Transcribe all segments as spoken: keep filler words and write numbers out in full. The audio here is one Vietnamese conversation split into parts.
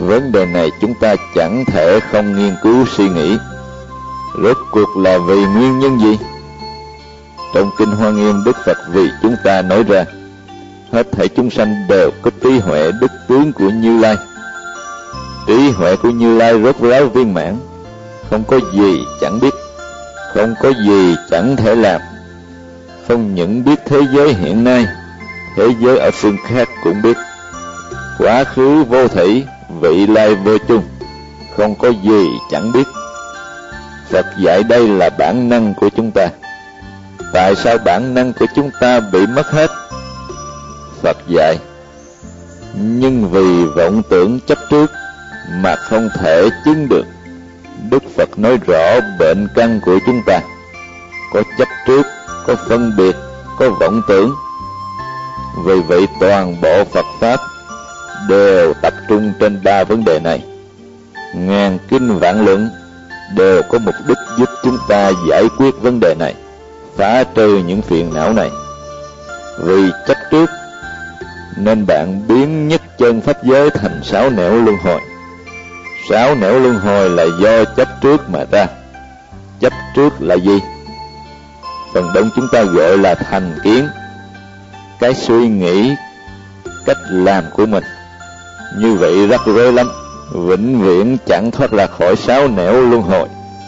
Vấn đề này chúng ta chẳng thể không nghiên cứu suy nghĩ. Rốt cuộc là vì nguyên nhân gì? Trong Kinh Hoa Nghiêm, Đức Phật vì chúng ta nói ra, hết thảy chúng sanh đều có trí huệ đức tướng của Như Lai. Trí huệ của Như Lai rốt ráo viên mãn, không có gì chẳng biết, không có gì chẳng thể làm. Không những biết thế giới hiện nay, thế giới ở phương khác cũng biết. Quá khứ vô thủy, vị lai vô chung, không có gì chẳng biết. Phật dạy đây là bản năng của chúng ta. Tại sao bản năng của chúng ta bị mất hết? Phật dạy, nhưng vì vọng tưởng chấp trước mà không thể chứng được. Đức Phật nói rõ bệnh căn của chúng ta. Có chấp trước, có phân biệt, có vọng tưởng. Vì vậy toàn bộ Phật Pháp đều tập trung trên ba vấn đề này. Ngàn kinh vạn luận đều có mục đích giúp chúng ta giải quyết vấn đề này, phá trừ những phiền não này. Vì chấp trước nên bạn biến nhất chân pháp giới thành sáu nẻo luân hồi. Sáu nẻo luân hồi là do chấp trước mà ra. Chấp trước là gì? Phần đông chúng ta gọi là thành kiến, cái suy nghĩ, cách làm của mình. Như vậy rắc rối lắm, vĩnh viễn chẳng thoát ra khỏi sáu nẻo luân hồi.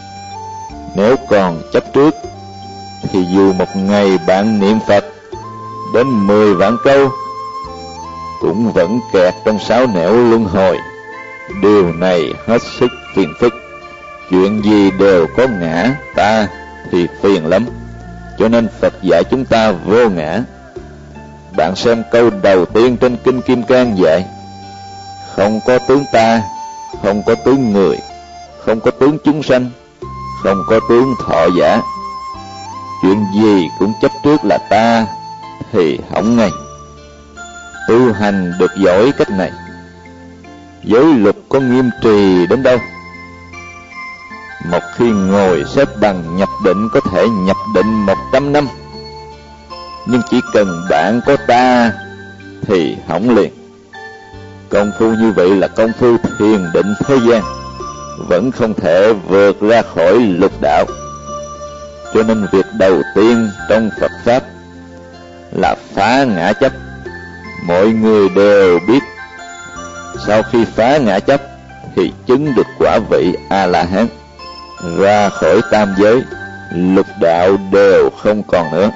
Nếu còn chấp trước thì dù một ngày bạn niệm Phật đến mười vạn câu cũng vẫn kẹt trong sáu nẻo luân hồi. Điều này hết sức phiền phức. Chuyện gì đều có ngã ta thì phiền lắm. Cho nên Phật dạy chúng ta vô ngã. Bạn xem câu đầu tiên trên Kinh Kim Cang dạy: không có tướng ta, không có tướng người, không có tướng chúng sanh, không có tướng thọ giả. Chuyện gì cũng chấp trước là ta thì hỏng ngay. Tu hành được giỏi cách này, giới luật có nghiêm trì đến đâu. Một khi ngồi xếp bằng nhập định có thể nhập định một trăm năm, nhưng chỉ cần bạn có ta thì hỏng liền. Công phu như vậy là công phu thiền định thế gian, vẫn không thể vượt ra khỏi lục đạo. Cho nên việc đầu tiên trong Phật Pháp là phá ngã chấp. Mọi người đều biết, sau khi phá ngã chấp thì chứng được quả vị A-la-hán, ra khỏi tam giới, lục đạo đều không còn nữa.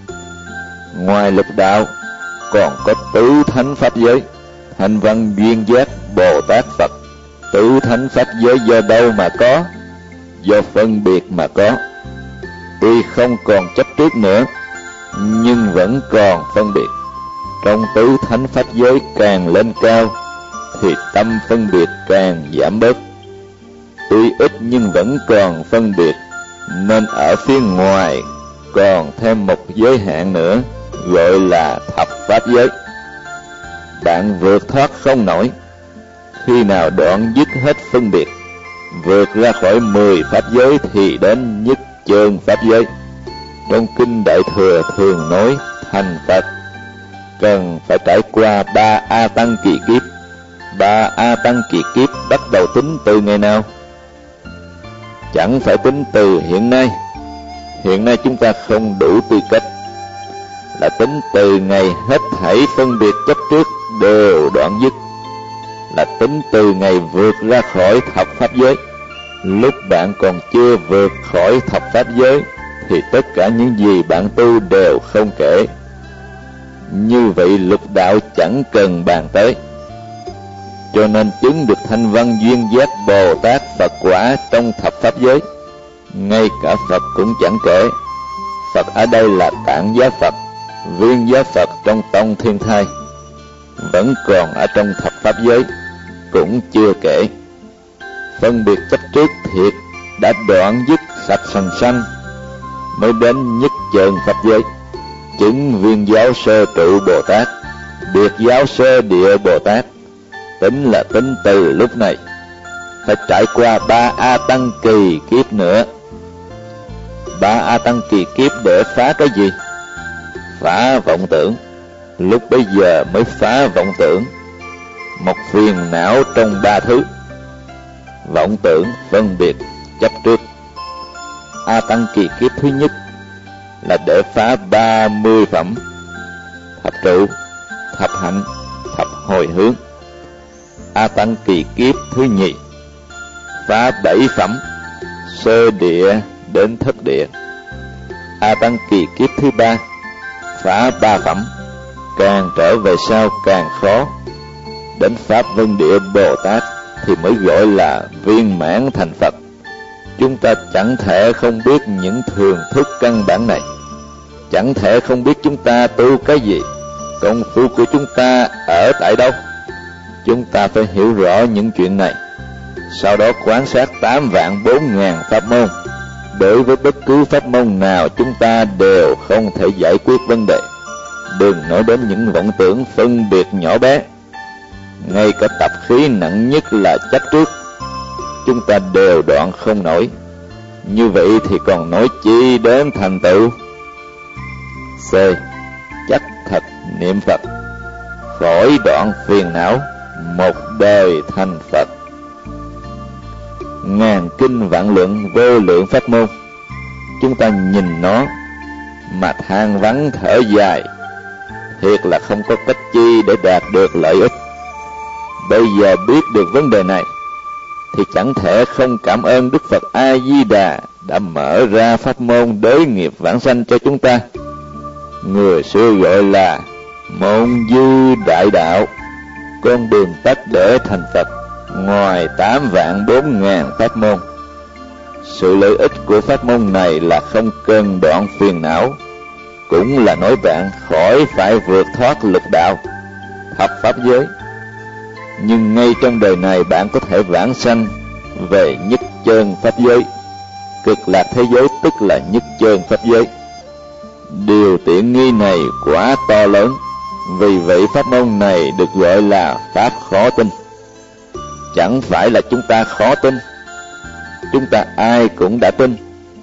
Ngoài lục đạo còn có tứ thánh pháp giới, Thanh Văn Duyên Giác Bồ Tát Phật. Tứ thánh pháp giới do đâu mà có? Do phân biệt mà có. Tuy không còn chấp trước nữa, nhưng vẫn còn phân biệt. Trong tứ thánh pháp giới càng lên cao thì tâm phân biệt càng giảm bớt. Tuy ít nhưng vẫn còn phân biệt, nên ở phía ngoài còn thêm một giới hạn nữa, gọi là thập pháp giới. Bạn vượt thoát không nổi. Khi nào đoạn dứt hết phân biệt, vượt ra khỏi mười pháp giới thì đến nhất chân pháp giới. Trong Kinh Đại Thừa thường nói thành Phật cần phải trải qua ba A Tăng kỳ kiếp. Ba A Tăng kỳ kiếp bắt đầu tính từ ngày nào? Chẳng phải tính từ hiện nay. Hiện nay chúng ta không đủ tư cách, là tính từ ngày hết thảy phân biệt chấp trước đều đoạn dứt, là tính từ ngày vượt ra khỏi thập pháp giới. Lúc bạn còn chưa vượt khỏi thập pháp giới thì tất cả những gì bạn tu đều không kể. Như vậy lục đạo chẳng cần bàn tới. Cho nên chứng được Thanh Văn Duyên Giác Bồ Tát Phật quả trong thập pháp giới, ngay cả Phật cũng chẳng kể. Phật ở đây là Tạng Giá Phật, Viên Giá Phật trong tông Thiên Thai, vẫn còn ở trong thập pháp giới, cũng chưa kể. Phân biệt chấp trước thiệt đã đoạn dứt sạch sành sanh, mới đến nhất chân pháp giới, chứng Viên Giáo Sơ Trụ Bồ Tát, Biệt Giáo Sơ Địa Bồ Tát. Tính là tính từ lúc này, phải trải qua ba A Tăng kỳ kiếp nữa. Ba A Tăng kỳ kiếp để phá cái gì? Phá vọng tưởng. Lúc bấy giờ mới phá vọng tưởng. một phiền não trong ba thứ: vọng tưởng, phân biệt, chấp trước. A Tăng kỳ kiếp thứ nhất là để phá ba mươi phẩm: thập trụ, thập hạnh, thập hồi hướng. A Tăng kỳ kiếp thứ nhì phá bảy phẩm: sơ địa đến thất địa. A Tăng kỳ kiếp thứ ba phá ba phẩm: càng trở về sau càng khó. Đến Pháp Vân Địa Bồ Tát thì mới gọi là viên mãn thành Phật. Chúng ta chẳng thể không biết những thường thức căn bản này, chẳng thể không biết chúng ta tu cái gì, công phu của chúng ta ở tại đâu. Chúng ta phải hiểu rõ những chuyện này, sau đó quan sát tám vạn bốn ngàn pháp môn. Đối với bất cứ pháp môn nào chúng ta đều không thể giải quyết vấn đề. Đừng nói đến những vọng tưởng phân biệt nhỏ bé. Ngay cả tập khí nặng nhất là chấp trước, chúng ta đều đoạn không nổi. Như vậy thì còn nói chi đến thành tựu? C. Chắc thật niệm Phật, khỏi đoạn phiền não, một đời thành Phật. Ngàn kinh vạn luận, vô lượng pháp môn, chúng ta nhìn nó mà than vắng thở dài, thiệt là không có cách chi để đạt được lợi ích. Bây giờ biết được vấn đề này thì chẳng thể không cảm ơn Đức Phật A Di Đà đã mở ra pháp môn đối nghiệp vãng sanh cho chúng ta. Người xưa gọi là môn dư đại đạo, con đường tắt để thành Phật, ngoài tám vạn bốn ngàn pháp môn. Sự lợi ích của pháp môn này là không cần đoạn phiền não, cũng là nói bạn khỏi phải vượt thoát lực đạo, thập pháp giới. Nhưng ngay trong đời này bạn có thể vãng sanh về nhất chân pháp giới, cực lạc thế giới, tức là nhất chân pháp giới. Điều tiện nghi này quá to lớn, vì vậy pháp môn này được gọi là pháp khó tin. Chẳng phải là chúng ta khó tin, chúng ta ai cũng đã tin.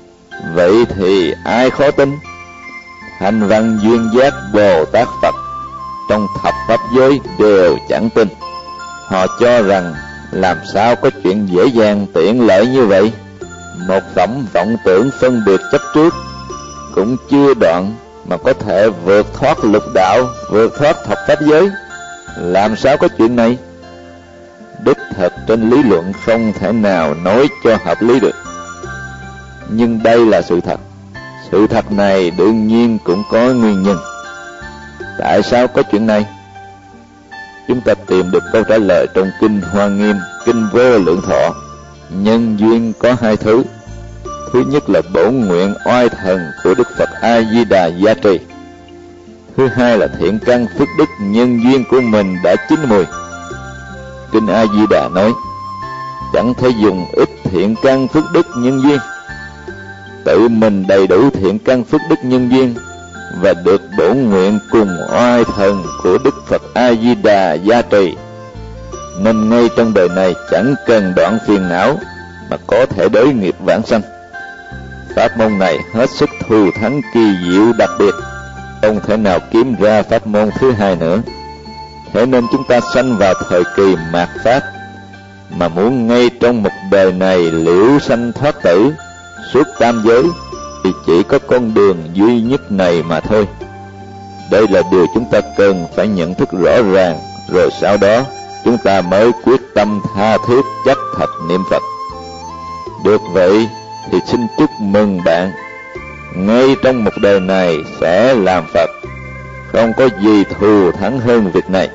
Vậy thì ai khó tin? Hành văn duyên giác Bồ Tát Phật trong thập pháp giới đều chẳng tin. Họ cho rằng làm sao có chuyện dễ dàng tiện lợi như vậy. Một phẩm vọng tưởng phân biệt chấp trước cũng chưa đoạn mà có thể vượt thoát lục đạo, vượt thoát thập pháp giới. Làm sao có chuyện này? Đích thật trên lý luận không thể nào nói cho hợp lý được, nhưng đây là sự thật. Sự thật này đương nhiên cũng có nguyên nhân. Tại sao có chuyện này? Chúng ta tìm được câu trả lời trong Kinh Hoa Nghiêm, Kinh Vô Lượng Thọ. Nhân duyên có hai thứ. Thứ nhất là bổn nguyện oai thần của Đức Phật A Di Đà gia trì. Thứ hai là thiện căn phước đức nhân duyên của mình đã chín mùi. Kinh A Di Đà nói: chẳng thể dùng ít thiện căn phước đức nhân duyên. Tự mình đầy đủ thiện căn phước đức nhân duyên và được bổn nguyện cùng oai thần của Đức Phật A Di Đà gia trì, nên ngay trong đời này chẳng cần đoạn phiền não mà có thể đối nghiệp vãng sanh. Pháp môn này hết sức thù thắng kỳ diệu đặc biệt, không thể nào kiếm ra pháp môn thứ hai nữa. Thế nên chúng ta sanh vào thời kỳ mạt Pháp, mà muốn ngay trong một đời này liễu sanh thoát tử, suốt tam giới, thì chỉ có con đường duy nhất này mà thôi. Đây là điều chúng ta cần phải nhận thức rõ ràng, rồi sau đó chúng ta mới quyết tâm tha thiết chắc thật niệm Phật. Được vậy thì xin chúc mừng bạn, ngay trong một đời này sẽ làm Phật. Không có gì thù thắng hơn việc này.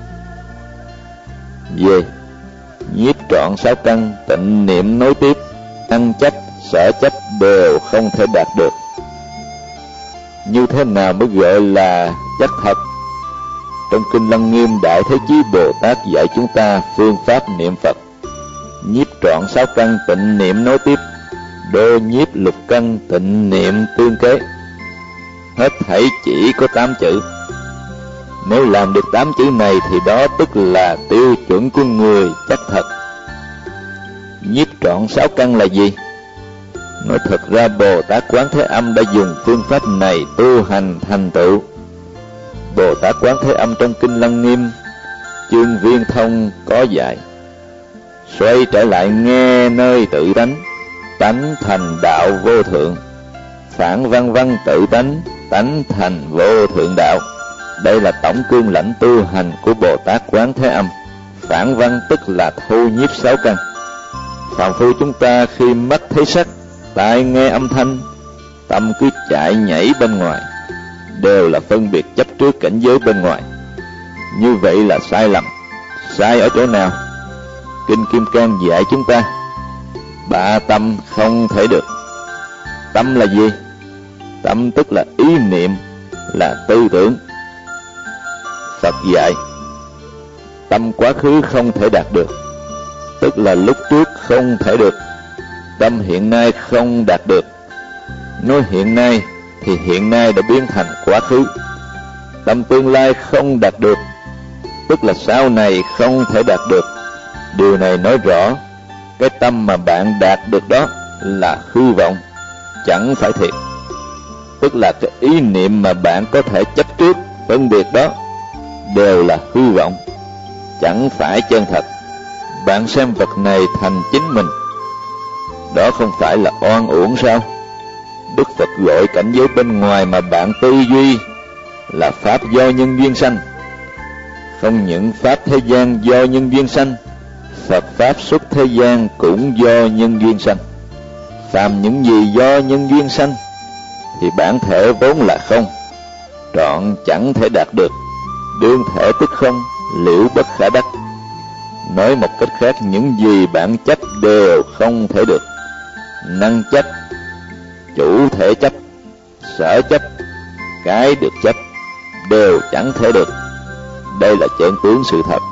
Về nhiếp trọn sáu căn, tịnh niệm nối tiếp, ăn chấp, sở chấp đều không thể đạt được. Như thế nào mới gọi là chắc thật? Trong Kinh Lăng Nghiêm, Đại Thế Chí Bồ Tát dạy chúng ta phương pháp niệm Phật: nhiếp trọn sáu căn, tịnh niệm nối tiếp, đô nhiếp lục căn, tịnh niệm tương kế. Hết thảy chỉ có tám chữ. Nếu làm được tám chữ này thì đó tức là tiêu chuẩn của người chắc thật. Nhiếp trọn sáu căn là gì? Nói thật ra Bồ Tát Quán Thế Âm đã dùng phương pháp này tu hành thành tựu. Bồ Tát Quán Thế Âm trong Kinh Lăng Nghiêm chương Viên Thông có dạy: xoay trở lại nghe nơi tự tánh, tánh thành đạo vô thượng. Phản văn văn tự tánh, tánh thành vô thượng đạo. Đây là tổng cương lãnh tu hành của Bồ Tát Quán Thế Âm. Phản văn tức là thu nhiếp sáu căn. Phàm phu chúng ta khi mắt thấy sắc, tai nghe âm thanh, tâm cứ chạy nhảy bên ngoài, đều là phân biệt chấp trước cảnh giới bên ngoài. Như vậy là sai lầm. Sai ở chỗ nào? Kinh Kim Cang dạy chúng ta ba tâm không thể được. Tâm là gì? Tâm tức là ý niệm, là tư tưởng. Phật dạy tâm quá khứ không thể đạt được, tức là lúc trước không thể được. Tâm hiện nay không đạt được. Nói hiện nay thì hiện nay đã biến thành quá khứ. Tâm tương lai không đạt được, tức là sau này không thể đạt được. Điều này nói rõ cái tâm mà bạn đạt được đó là hư vọng, chẳng phải thiệt. Tức là cái ý niệm mà bạn có thể chấp trước phân biệt đó đều là hư vọng, chẳng phải chân thật. Bạn xem vật này thành chính mình, đó không phải là oan uổng sao? Đức Phật gọi cảnh giới bên ngoài mà bạn tư duy là pháp do nhân duyên sanh. Không những pháp thế gian do nhân duyên sanh, Phật pháp xuất thế gian cũng do nhân duyên sanh. Phàm những gì do nhân duyên sanh thì bản thể vốn là không, trọn chẳng thể đạt được. Đương thể tức không, liễu bất khả đắc. Nói một cách khác, những gì bạn chấp đều không thể được. Năng chấp, chủ thể chấp, sở chấp, cái được chấp đều chẳng thể được. Đây là chân tướng sự thật.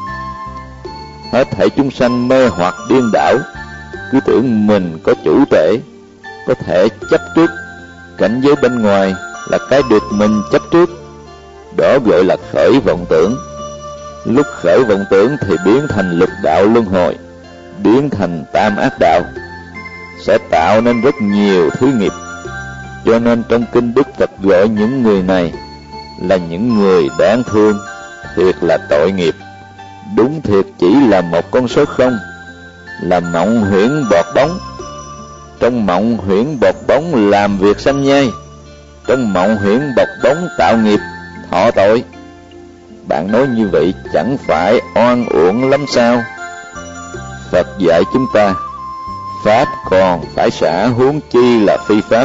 Hết thảy chúng sanh mê hoặc điên đảo, cứ tưởng mình có chủ thể, có thể chấp trước cảnh giới bên ngoài là cái được mình chấp trước. Đó gọi là khởi vọng tưởng. Lúc khởi vọng tưởng thì biến thành lục đạo luân hồi, biến thành tam ác đạo, sẽ tạo nên rất nhiều thứ nghiệp. Cho nên trong kinh Đức Phật gọi những người này là những người đáng thương, thiệt là tội nghiệp. Đúng thiệt chỉ là một con số không, là mộng huyễn bọt bóng. Trong mộng huyễn bọt bóng làm việc sanh nhai, trong mộng huyễn bọt bóng tạo nghiệp, thọ tội. Bạn nói như vậy chẳng phải oan uổng lắm sao? Phật dạy chúng ta pháp còn phải xả, huống chi là phi pháp.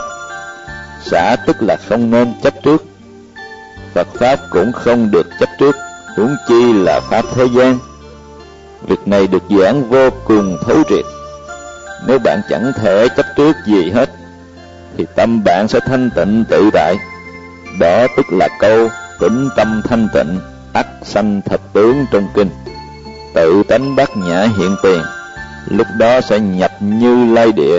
Xả tức là không nên chấp trước. Phật pháp cũng không được chấp trước, huống chi là pháp thế gian. Việc này được giảng vô cùng thấu triệt. Nếu bạn chẳng thể chấp trước gì hết thì tâm bạn sẽ thanh tịnh tự tại. Đó tức là câu tĩnh tâm thanh tịnh, ắt sanh thật tướng trong kinh. Tự tánh bát nhã hiện tiền, lúc đó sẽ nhập Như Lai địa.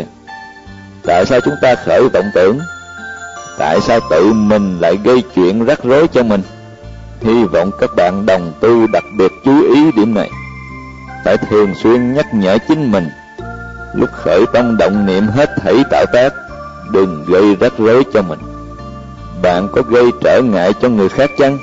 Tại sao chúng ta khởi vọng tưởng? Tại sao tự mình lại gây chuyện rắc rối cho mình? Hy vọng các bạn đồng tu đặc biệt chú ý điểm này. Phải thường xuyên nhắc nhở chính mình, lúc khởi tâm động niệm hết thảy tạo tác, đừng gây rắc rối cho mình. Bạn có gây trở ngại cho người khác chăng?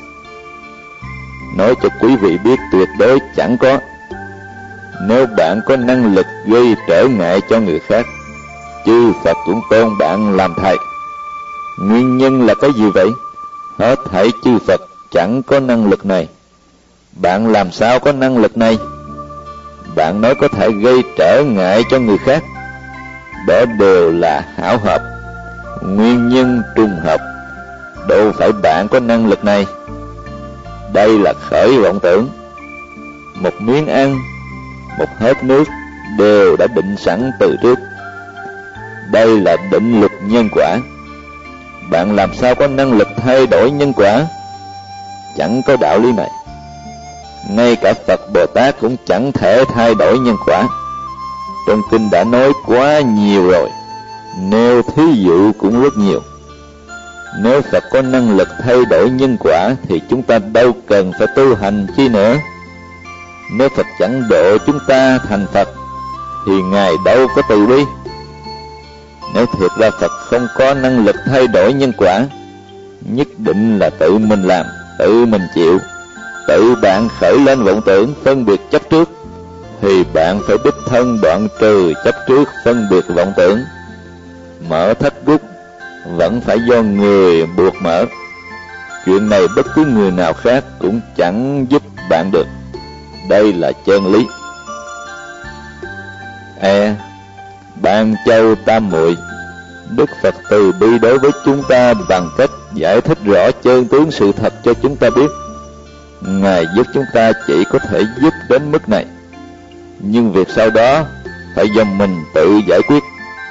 Nói cho quý vị biết tuyệt đối chẳng có. Nếu bạn có năng lực gây trở ngại cho người khác, chư Phật cũng tôn bạn làm thầy. Nguyên nhân là cái gì vậy? Hết thảy chư Phật chẳng có năng lực này. Bạn làm sao có năng lực này? Bạn nói có thể gây trở ngại cho người khác, đó đều là hảo hợp, nguyên nhân trùng hợp. Đâu phải bạn có năng lực này. Đây là khởi vọng tưởng. Một miếng ăn, một hớp nước đều đã định sẵn từ trước. Đây là định luật nhân quả. Bạn làm sao có năng lực thay đổi nhân quả? Chẳng có đạo lý này. Ngay cả Phật Bồ Tát cũng chẳng thể thay đổi nhân quả. Trong kinh đã nói quá nhiều rồi, nêu thí dụ cũng rất nhiều. Nếu Phật có năng lực thay đổi nhân quả thì chúng ta đâu cần phải tu hành chi nữa. Nếu Phật chẳng độ chúng ta thành Phật thì Ngài đâu có từ bi. Nếu thiệt ra Phật không có năng lực thay đổi nhân quả, nhất định là tự mình làm, tự mình chịu. tự bạn khởi lên vọng tưởng phân biệt chấp trước, thì bạn phải đích thân đoạn trừ chấp trước phân biệt vọng tưởng. Mở thắt gút vẫn phải do người buộc mở. Chuyện này bất cứ người nào khác cũng chẳng giúp bạn được. Đây là chân lý. E. Ban Châu Tam Muội. Đức Phật từ bi đối với chúng ta bằng cách giải thích rõ chân tướng sự thật cho chúng ta biết. Ngài giúp chúng ta chỉ có thể giúp đến mức này, nhưng việc sau đó phải do mình tự giải quyết.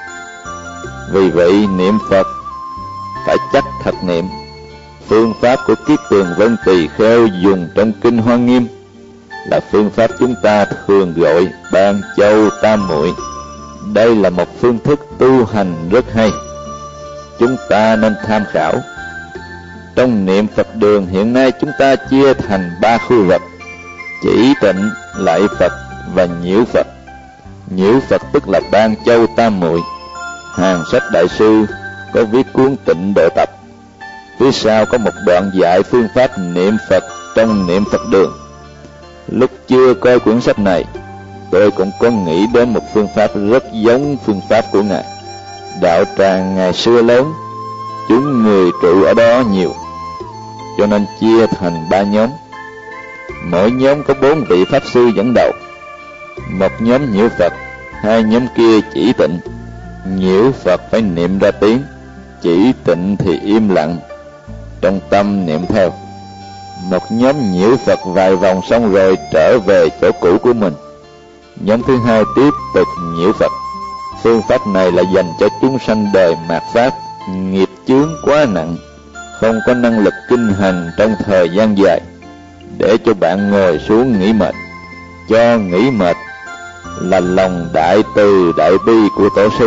Vì vậy niệm Phật phải chắc thật niệm. Phương pháp của Kiết Tường Vân Tỳ Kheo dùng trong Kinh Hoa Nghiêm là phương pháp chúng ta thường gọi Ban Châu Tam Muội. Đây là một phương thức tu hành rất hay, chúng ta nên tham khảo. Trong niệm Phật đường hiện nay chúng ta chia thành ba khu vực: chỉ tịnh, lại Phật và nhiễu Phật. Nhiễu Phật tức là Ban Châu Tam Muội. Hàng sách đại sư có viết cuốn Tịnh Độ Tập, phía sau có một đoạn dạy phương pháp niệm Phật trong niệm Phật đường. Lúc chưa coi quyển sách này, tôi cũng có nghĩ đến một phương pháp rất giống phương pháp của Ngài. Đạo tràng ngày xưa lớn, chúng người trụ ở đó nhiều, cho nên chia thành ba nhóm. Mỗi nhóm có bốn vị pháp sư dẫn đầu. Một nhóm nhiễu Phật, hai nhóm kia chỉ tịnh. Nhiễu Phật phải niệm ra tiếng, chỉ tịnh thì im lặng, trong tâm niệm theo. Một nhóm nhiễu Phật vài vòng xong rồi trở về chỗ cũ của mình. Nhóm thứ hai tiếp tục nhiễu Phật. Phương pháp này là dành cho chúng sanh đời mạt Pháp, nghiệp chướng quá nặng, không có năng lực kinh hành trong thời gian dài, để cho bạn ngồi xuống nghỉ mệt. Cho nghỉ mệt là lòng đại từ đại bi của Tổ sư.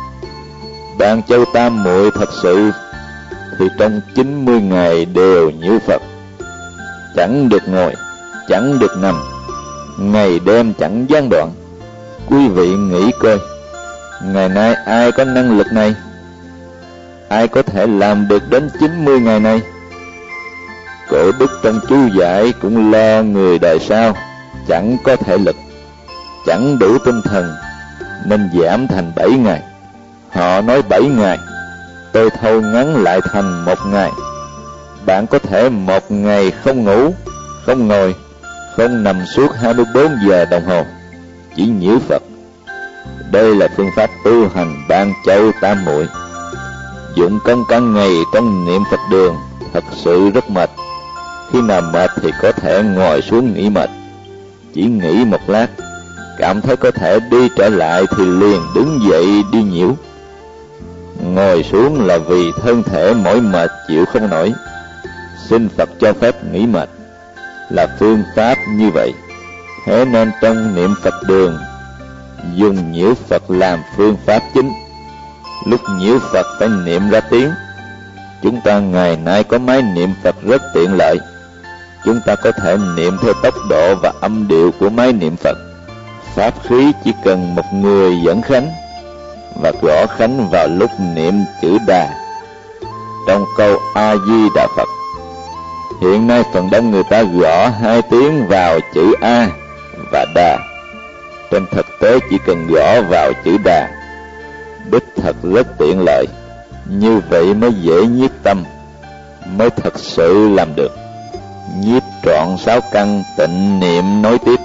Ban Châu Tam Muội thật sự thì trong chín mươi ngày đều nhiễu Phật, chẳng được ngồi, chẳng được nằm, ngày đêm chẳng gián đoạn. Quý vị nghĩ coi, ngày nay ai có năng lực này? Ai có thể làm được đến chín mươi ngày này? Cổ đức trong chú giải cũng lo người đời sau chẳng có thể lực, chẳng đủ tinh thần, nên giảm thành bảy ngày. Họ nói bảy ngày, tôi thâu ngắn lại thành một ngày. Bạn có thể một ngày không ngủ, không ngồi, không nằm suốt hai mươi bốn giờ đồng hồ, chỉ nhiễu Phật. Đây là phương pháp tu hành Ban Châu Tam Muội. Dụng công cả ngày trong niệm Phật đường thật sự rất mệt. Khi nào mệt thì có thể ngồi xuống nghỉ mệt. Chỉ nghỉ một lát, cảm thấy có thể đi trở lại thì liền đứng dậy đi nhiễu. Ngồi xuống là vì thân thể mỏi mệt chịu không nổi, xin Phật cho phép nghỉ mệt, là phương pháp như vậy. Thế nên trong niệm Phật đường dùng nhiễu Phật làm phương pháp chính. Lúc nhiễu Phật phải niệm ra tiếng. Chúng ta ngày nay có máy niệm Phật rất tiện lợi. Chúng ta có thể niệm theo tốc độ và âm điệu của máy niệm Phật. Pháp khí chỉ cần một người dẫn khánh, và gõ khánh vào lúc niệm chữ Đà trong câu A Di Đà Phật. Hiện nay phần đông người ta gõ hai tiếng vào chữ A và Đà. Trên thực tế chỉ cần gõ vào chữ Đà, đích thật rất tiện lợi. Như vậy mới dễ nhiếp tâm, mới thật sự làm được. Nhiếp trọn sáu căn tịnh niệm nói tiếp.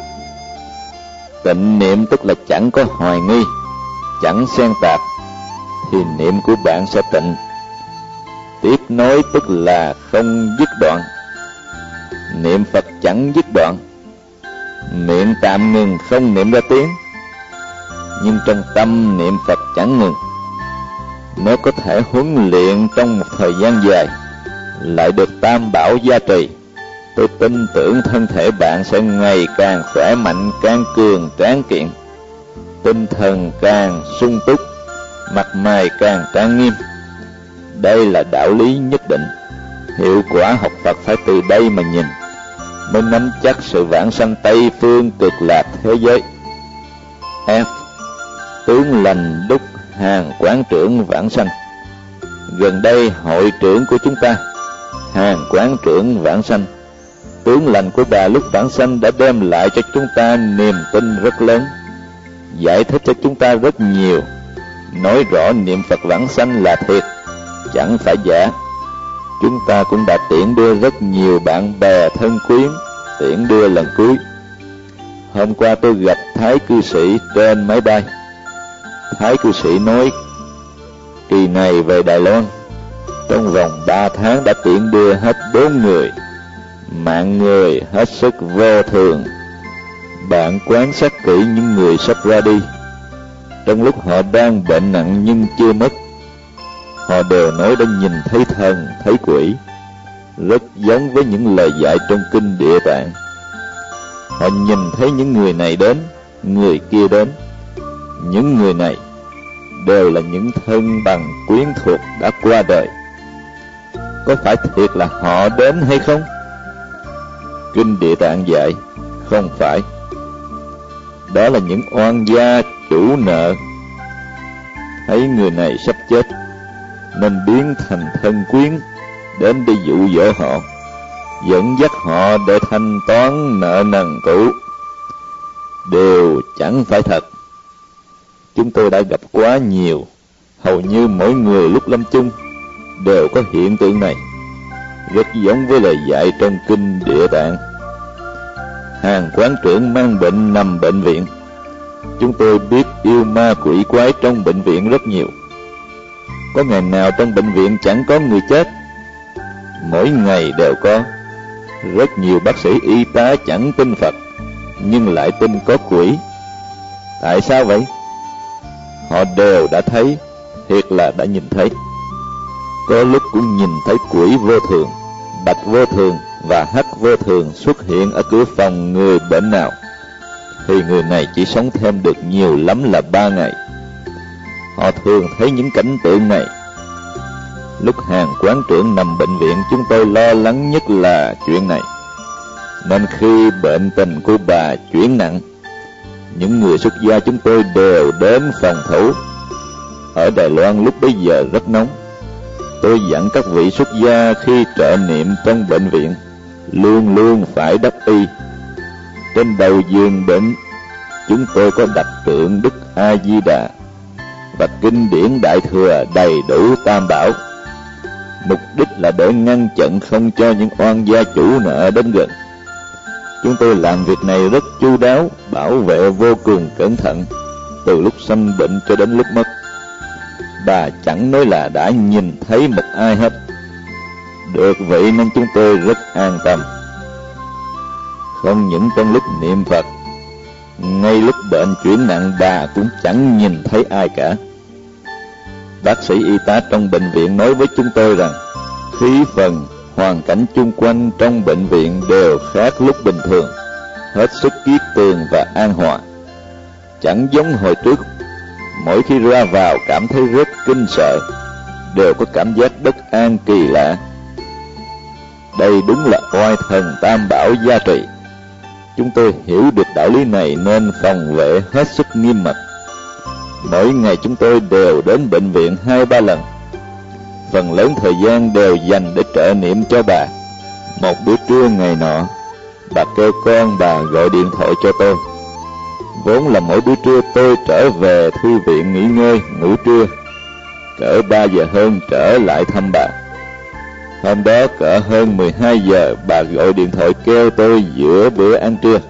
Tịnh niệm tức là chẳng có hoài nghi, chẳng xen tạp, thì niệm của bạn sẽ tịnh. Tiếp nối tức là không dứt đoạn. Niệm Phật chẳng dứt đoạn. Miệng tạm ngừng không niệm ra tiếng, nhưng trong tâm niệm Phật chẳng ngừng. Nếu có thể huấn luyện trong một thời gian dài, lại được Tam Bảo gia trì, tôi tin tưởng thân thể bạn sẽ ngày càng khỏe mạnh, càng cường tráng kiện, tinh thần càng sung túc, mặt mày càng trang nghiêm. Đây là đạo lý nhất định. Hiệu quả học Phật phải từ đây mà nhìn, mới nắm chắc sự vãng sanh Tây phương cực lạc thế giới. F. Tướng lành đúc Hàng Quán Trưởng vãng sanh. Gần đây hội trưởng của chúng ta, Hàng Quán Trưởng vãng sanh, tướng lành của bà lúc vãng sanh đã đem lại cho chúng ta niềm tin rất lớn, giải thích cho chúng ta rất nhiều, nói rõ niệm Phật vãng sanh là thiệt, chẳng phải giả. Chúng ta cũng đã tiễn đưa rất nhiều bạn bè thân quyến, tiễn đưa lần cuối. Hôm qua tôi gặp Thái cư sĩ trên máy bay. Thái cư sĩ nói kỳ này về Đài Loan, trong vòng ba tháng đã tiễn đưa hết bốn người. Mạng người hết sức vô thường. Bạn quan sát kỹ những người sắp ra đi, trong lúc họ đang bệnh nặng nhưng chưa mất, họ đều nói đã nhìn thấy thần, thấy quỷ, rất giống với những lời dạy trong kinh Địa Tạng. Họ nhìn thấy những người này đến, người kia đến. Những người này đều là những thân bằng quyến thuộc đã qua đời. Có phải thiệt là họ đến hay không? Kinh Địa Tạng dạy không phải. Đó là những oan gia chủ nợ, thấy người này sắp chết nên biến thành thân quyến đến để dụ dỗ họ, dẫn dắt họ để thanh toán nợ nần cũ. Đều chẳng phải thật. Chúng tôi đã gặp quá nhiều, hầu như mỗi người lúc lâm chung đều có hiện tượng này, rất giống với lời dạy trong kinh Địa Tạng. Hàng quán trưởng mang bệnh nằm bệnh viện. Chúng tôi biết yêu ma quỷ quái trong bệnh viện rất nhiều. Có ngày nào trong bệnh viện chẳng có người chết? Mỗi ngày đều có. Rất nhiều bác sĩ y tá chẳng tin Phật, nhưng lại tin có quỷ. Tại sao vậy? Họ đều đã thấy, thiệt là đã nhìn thấy. Có lúc cũng nhìn thấy quỷ vô thường, bạch vô thường và hắc vô thường xuất hiện ở cửa phòng người bệnh nào, thì người này chỉ sống thêm được nhiều lắm là ba ngày. Họ thường thấy những cảnh tượng này. Lúc hàng quán trưởng nằm bệnh viện, chúng tôi lo lắng nhất là chuyện này. Nên khi bệnh tình của bà chuyển nặng, những người xuất gia chúng tôi đều đến phòng thủ. Ở Đài Loan lúc bấy giờ rất nóng. Tôi dặn các vị xuất gia khi trợ niệm trong bệnh viện luôn luôn phải đắp y. Trên đầu giường bệnh, chúng tôi có đặt tượng Đức A Di Đà và kinh điển Đại Thừa đầy đủ tam bảo. Mục đích là để ngăn chặn không cho những oan gia chủ nợ đến gần. Chúng tôi làm việc này rất chu đáo, bảo vệ vô cùng cẩn thận, từ lúc sanh bệnh cho đến lúc mất. Bà chẳng nói là đã nhìn thấy một ai hết. Được vậy nên chúng tôi rất an tâm. Không những trong lúc niệm Phật, ngay lúc bệnh chuyển nặng bà cũng chẳng nhìn thấy ai cả. Bác sĩ y tá trong bệnh viện nói với chúng tôi rằng khí phần, hoàn cảnh chung quanh trong bệnh viện đều khác lúc bình thường, hết sức kiết tường và an hòa. Chẳng giống hồi trước, mỗi khi ra vào cảm thấy rất kinh sợ, đều có cảm giác bất an kỳ lạ. Đây đúng là oai thần tam bảo gia trì. Chúng tôi hiểu được đạo lý này nên phòng vệ hết sức nghiêm mật. Mỗi ngày chúng tôi đều đến bệnh viện hai ba lần. Phần lớn thời gian đều dành để trợ niệm cho bà. Một bữa trưa ngày nọ, bà kêu con bà gọi điện thoại cho tôi. Vốn là mỗi bữa trưa tôi trở về thư viện nghỉ ngơi, ngủ trưa. Cỡ ba giờ hơn trở lại thăm bà. Hôm đó cỡ hơn mười hai giờ bà gọi điện thoại kêu tôi giữa bữa ăn trưa.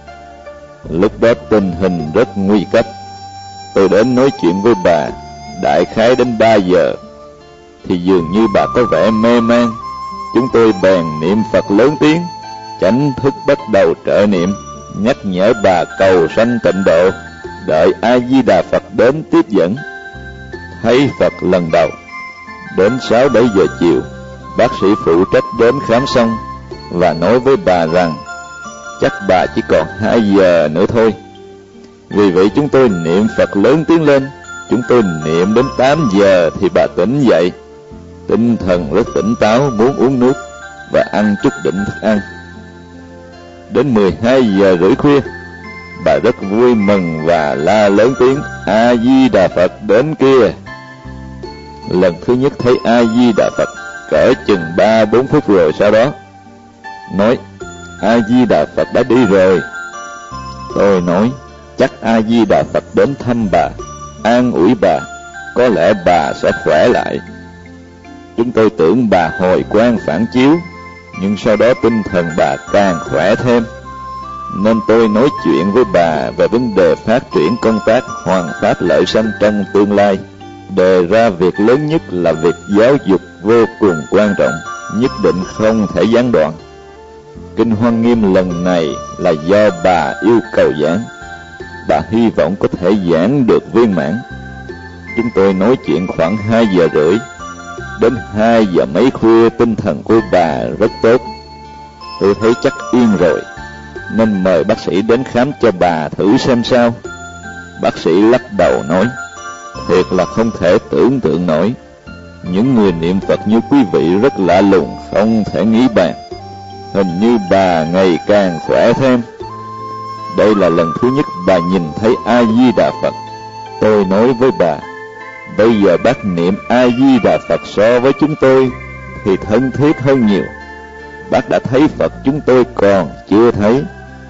Lúc đó tình hình rất nguy cấp. Tôi đến nói chuyện với bà, đại khái đến ba giờ thì dường như bà có vẻ mê man. Chúng tôi bèn niệm Phật lớn tiếng, chánh thức bắt đầu trợ niệm, nhắc nhở bà cầu sanh tịnh độ, đợi A Di Đà Phật đến tiếp dẫn. Thấy Phật lần đầu. Đến sáu bảy giờ chiều, bác sĩ phụ trách đến khám xong và nói với bà rằng chắc bà chỉ còn hai giờ nữa thôi. Vì vậy chúng tôi niệm Phật lớn tiếng lên. Chúng tôi niệm đến tám giờ thì bà tỉnh dậy, tinh thần rất tỉnh táo, muốn uống nước và ăn chút đỉnh thức ăn. Đến mười hai giờ rưỡi khuya, bà rất vui mừng và la lớn tiếng A Di Đà Phật đến kia. Lần thứ nhất thấy A Di Đà Phật cỡ chừng ba bốn phút rồi sau đó nói A-di-đà Phật đã đi rồi. Tôi nói, chắc A-di-đà Phật đến thăm bà, an ủi bà, có lẽ bà sẽ khỏe lại. Chúng tôi tưởng bà hồi quang phản chiếu, nhưng sau đó tinh thần bà càng khỏe thêm. Nên tôi nói chuyện với bà về vấn đề phát triển công tác hoàn pháp lợi sanh trong tương lai, đề ra việc lớn nhất là việc giáo dục vô cùng quan trọng, nhất định không thể gián đoạn. Kinh Hoa Nghiêm lần này là do bà yêu cầu giảng, bà hy vọng có thể giảng được viên mãn. Chúng tôi nói chuyện khoảng hai giờ rưỡi, đến hai giờ mấy khuya tinh thần của bà rất tốt. Tôi thấy chắc yên rồi, nên mời bác sĩ đến khám cho bà thử xem sao. Bác sĩ lắc đầu nói, thiệt là không thể tưởng tượng nổi. Những người niệm Phật như quý vị rất lạ lùng, không thể nghĩ bàn. Hình như bà ngày càng khỏe thêm. Đây là lần thứ nhất bà nhìn thấy A-di-đà Phật. Tôi nói với bà, bây giờ bác niệm A-di-đà Phật so với chúng tôi thì thân thiết hơn nhiều. Bác đã thấy Phật, chúng tôi còn chưa thấy.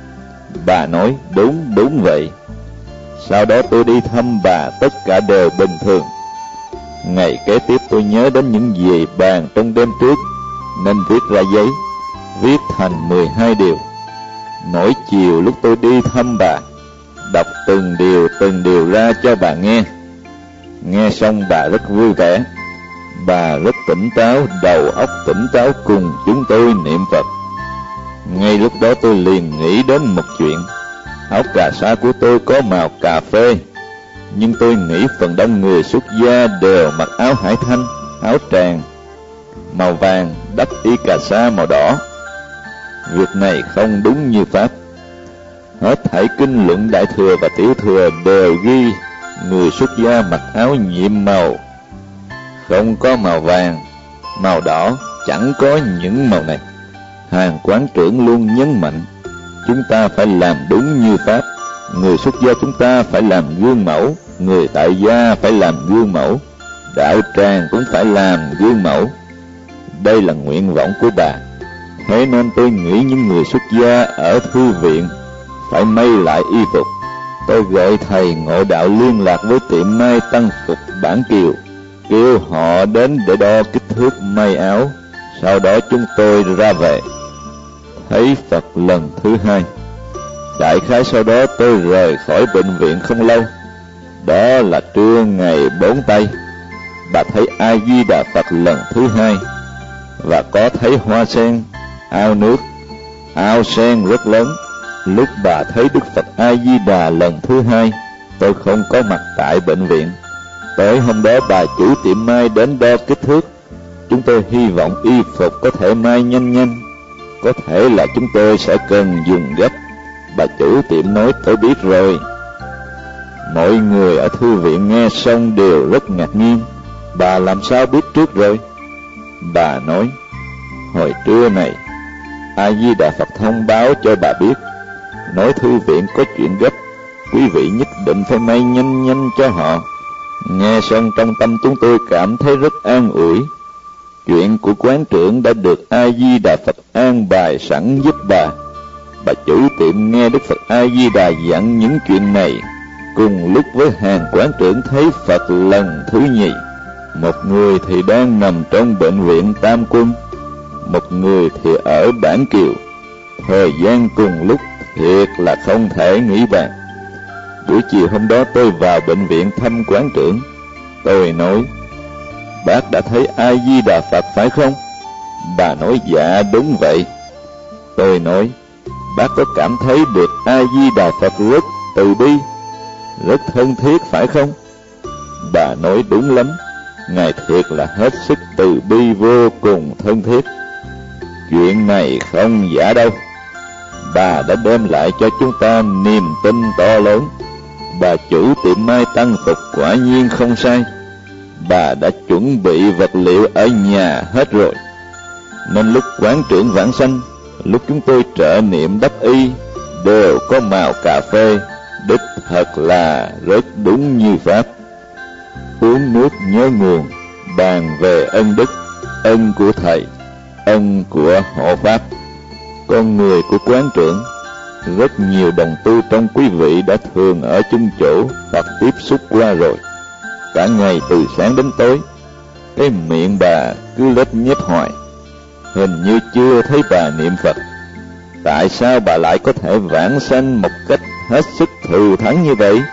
Bà nói, đúng, đúng vậy. Sau đó tôi đi thăm bà, tất cả đều bình thường. Ngày kế tiếp tôi nhớ đến những gì bàn trong đêm trước, nên viết ra giấy, viết thành mười hai điều. Mỗi chiều lúc tôi đi thăm bà, đọc từng điều từng điều ra cho bà nghe. Nghe xong bà rất vui vẻ. Bà rất tỉnh táo, đầu óc tỉnh táo cùng chúng tôi niệm Phật. Ngay lúc đó tôi liền nghĩ đến một chuyện. Áo cà sa của tôi có màu cà phê, nhưng tôi nghĩ phần đông người xuất gia đều mặc áo hải thanh, áo tràng màu vàng, đắp y cà sa màu đỏ. Việc này không đúng như Pháp. Hết thảy kinh luận Đại Thừa và Tiểu Thừa đều ghi người xuất gia mặc áo nhiệm màu, không có màu vàng, màu đỏ, chẳng có những màu này. Hàng quán trưởng luôn nhấn mạnh, chúng ta phải làm đúng như Pháp. Người xuất gia chúng ta phải làm gương mẫu, người tại gia phải làm gương mẫu, đạo tràng cũng phải làm gương mẫu. Đây là nguyện vọng của bà. Thế nên tôi nghĩ những người xuất gia ở thư viện phải may lại y phục. Tôi gọi thầy Ngộ Đạo liên lạc với tiệm may tăng phục Bản Kiều, kêu họ đến để đo kích thước may áo. Sau đó chúng tôi ra về, thấy Phật lần thứ hai. Đại khái sau đó tôi rời khỏi bệnh viện không lâu. Đó là trưa ngày bốn tây. Bà thấy A-di-đà Phật lần thứ hai, và có thấy hoa sen, ao nước, ao sen rất lớn. Lúc bà thấy Đức Phật A-di-đà lần thứ hai, tôi không có mặt tại bệnh viện. Tối hôm đó bà chủ tiệm may đến đo kích thước. Chúng tôi hy vọng y phục có thể may nhanh nhanh, có thể là chúng tôi sẽ cần dùng gấp. Bà chủ tiệm nói, tôi biết rồi. Mọi người ở thư viện nghe xong đều rất ngạc nhiên. Bà làm sao biết trước rồi? Bà nói, hồi trưa này A-di-đà Phật thông báo cho bà biết, nói thư viện có chuyện gấp, quý vị nhất định phải may nhanh nhanh cho họ. Nghe xong trong tâm chúng tôi cảm thấy rất an ủi. Chuyện của quán trưởng đã được A-di-đà Phật an bài sẵn giúp bà. Bà chủ tiệm nghe Đức Phật A-di-đà dặn những chuyện này, cùng lúc với hàng quán trưởng thấy Phật lần thứ nhì. Một người thì đang nằm trong bệnh viện Tam Quân, một người thì ở Bản Kiều. Thời gian cùng lúc thiệt là không thể nghĩ bàn. Buổi chiều hôm đó tôi vào bệnh viện thăm quán trưởng. Tôi nói, bác đã thấy A-di-đà Phật phải không? Bà nói, dạ đúng vậy. Tôi nói, bác có cảm thấy được A-di-đà Phật rất từ bi, rất thân thiết phải không? Bà nói, đúng lắm, Ngài thiệt là hết sức từ bi, vô cùng thân thiết. Chuyện này không giả đâu. Bà đã đem lại cho chúng ta niềm tin to lớn. Bà chủ tiệm may tăng phục quả nhiên không sai. Bà đã chuẩn bị vật liệu ở nhà hết rồi. Nên lúc quán trưởng vãng sanh, lúc chúng tôi trợ niệm đắp y, đều có màu cà phê. Đích thật là rất đúng như Pháp. Uống nước nhớ nguồn, bàn về ân đức, ân của Thầy, ân của hộ Pháp. Con người của quán trưởng, rất nhiều đồng tu trong quý vị đã thường ở chung chỗ hoặc tiếp xúc qua rồi. Cả ngày từ sáng đến tối, cái miệng bà cứ lết nhép hoài, hình như chưa thấy bà niệm Phật. Tại sao bà lại có thể vãng sanh một cách hết sức thù thắng như vậy?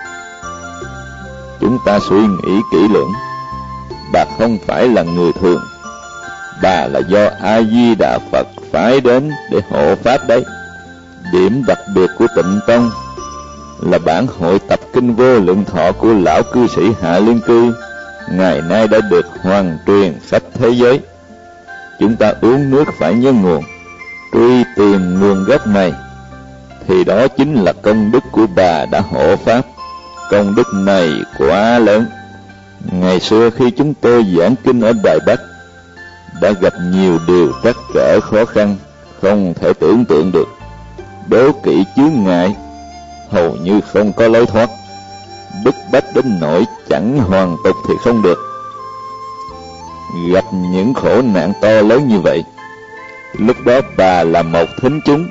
Chúng ta suy nghĩ kỹ lưỡng. Bà không phải là người thường. Bà là do A Di Đà Phật phái đến để hộ pháp đấy. Điểm đặc biệt của Tịnh Tông là bản hội tập kinh Vô Lượng Thọ của lão cư sĩ Hạ Liên Cư ngày nay đã được hoàn truyền khắp thế giới. Chúng ta uống nước phải nhớ nguồn, truy tìm nguồn gốc này, thì đó chính là công đức của bà đã hộ pháp. Công đức này quá lớn. Ngày xưa khi chúng tôi giảng kinh ở Đài Bắc, đã gặp nhiều điều trắc trở khó khăn, không thể tưởng tượng được. Đố kỵ chướng ngại, hầu như không có lối thoát. Bức bách đến nỗi chẳng hoàn tục thì không được. Gặp những khổ nạn to lớn như vậy, lúc đó bà là một thính chúng.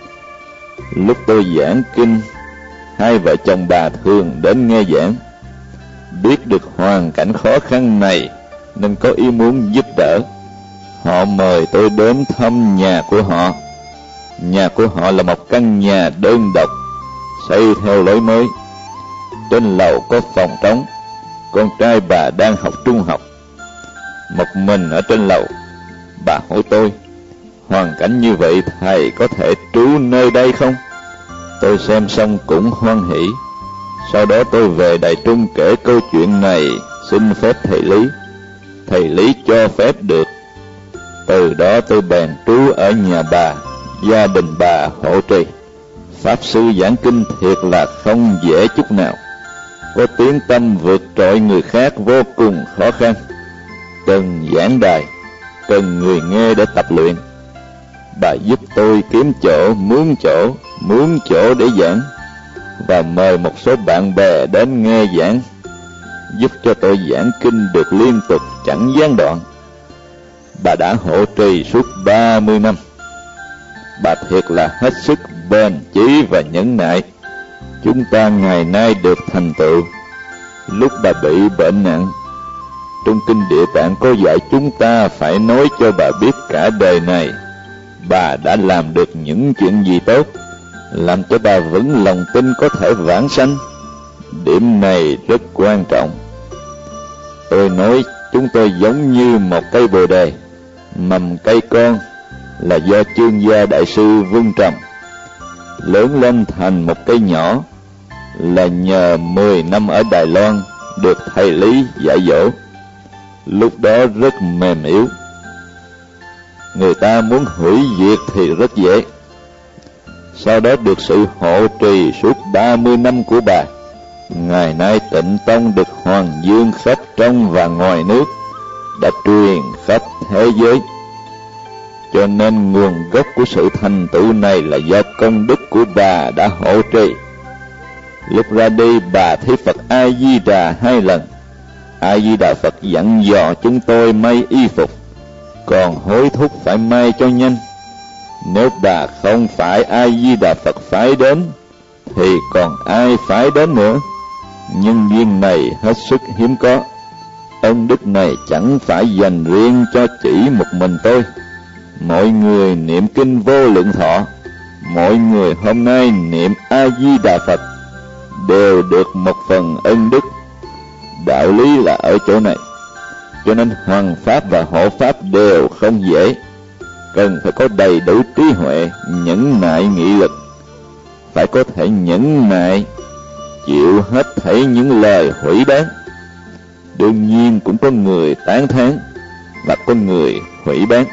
Lúc tôi giảng kinh, hai vợ chồng bà thường đến nghe giảng. Biết được hoàn cảnh khó khăn này nên có ý muốn giúp đỡ. Họ mời tôi đến thăm nhà của họ. Nhà của họ là một căn nhà đơn độc, xây theo lối mới. Trên lầu có phòng trống. Con trai bà đang học trung học, một mình ở trên lầu. Bà hỏi tôi, hoàn cảnh như vậy thầy có thể trú nơi đây không? Tôi xem xong cũng hoan hỉ. Sau đó tôi về Đài Trung kể câu chuyện này, xin phép thầy Lý. Thầy Lý cho phép được. Từ đó tôi bèn trú ở nhà bà, gia đình bà hộ trì. Pháp sư giảng kinh thiệt là không dễ chút nào. Có tiếng tâm vượt trội người khác vô cùng khó khăn. Cần giảng đài, cần người nghe để tập luyện. Bà giúp tôi kiếm chỗ, mướn chỗ, mướn chỗ để giảng, và mời một số bạn bè đến nghe giảng, giúp cho tôi giảng kinh được liên tục chẳng gián đoạn. Bà đã hộ trì suốt ba mươi năm. Bà thiệt là hết sức bền chí và nhẫn nại. Chúng ta ngày nay được thành tựu. Lúc bà bị bệnh nặng, trong kinh Địa Tạng có dạy chúng ta phải nói cho bà biết cả đời này bà đã làm được những chuyện gì tốt, làm cho bà vững lòng tin có thể vãng sanh. Điểm này rất quan trọng. Tôi nói chúng tôi giống như một cây bồ đề, mầm cây con là do Chương Gia Đại Sư vun trồng, lớn lên thành một cây nhỏ là nhờ mười năm ở Đài Loan được thầy Lý dạy dỗ. Lúc đó rất mềm yếu. Người ta muốn hủy diệt thì rất dễ. Sau đó được sự hộ trì suốt ba mươi năm của bà, ngày nay Tịnh Tông được hoàng dương khắp trong và ngoài nước, đã truyền khắp thế giới. Cho nên nguồn gốc của sự thành tựu này là do công đức của bà đã hộ trì. Lúc ra đi bà thấy Phật A Di Đà hai lần. A Di Đà Phật dặn dò chúng tôi may y phục, còn hối thúc phải may cho nhanh. Nếu bà không phải A Di Đà Phật phái đến, thì còn ai phái đến nữa? Nhưng duyên này hết sức hiếm có. Ân đức này chẳng phải dành riêng cho chỉ một mình tôi. Mọi người niệm kinh Vô Lượng Thọ, mọi người hôm nay niệm A Di Đà Phật đều được một phần ân đức. Đạo lý là ở chỗ này. Cho nên hoằng pháp và hộ pháp đều không dễ. Cần phải có đầy đủ trí huệ, nhẫn nại nghị lực. Phải có thể nhẫn nại, chịu hết thảy những lời hủy bán. Đương nhiên cũng có người tán thán và có người hủy bán.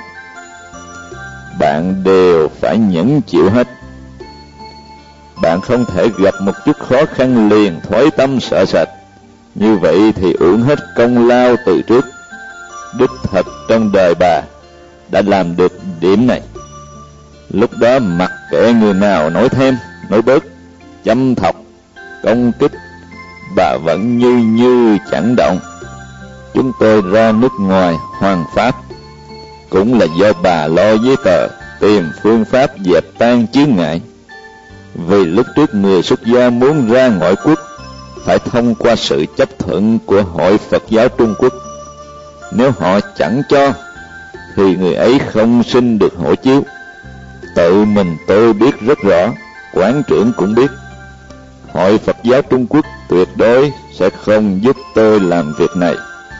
Bạn đều phải nhẫn chịu hết. Bạn không thể gặp một chút khó khăn liền thoái tâm sợ sệt. Như vậy thì uổng hết công lao từ trước. Đích thật trong đời bà đã làm được điểm này. Lúc đó mặc kệ người nào nói thêm, nói bớt, châm thọc, công kích, bà vẫn như như chẳng động. Chúng tôi ra nước ngoài hoằng pháp cũng là do bà lo giấy tờ, tìm phương pháp dẹp tan chướng ngại. Vì lúc trước người xuất gia muốn ra ngoại quốc phải thông qua sự chấp thuận của Hội Phật giáo Trung Quốc. Nếu họ chẳng cho thì người ấy không xin được hộ chiếu. Tự mình tôi biết rất rõ, quán trưởng cũng biết. Hội Phật giáo Trung Quốc tuyệt đối sẽ không giúp tôi làm việc này.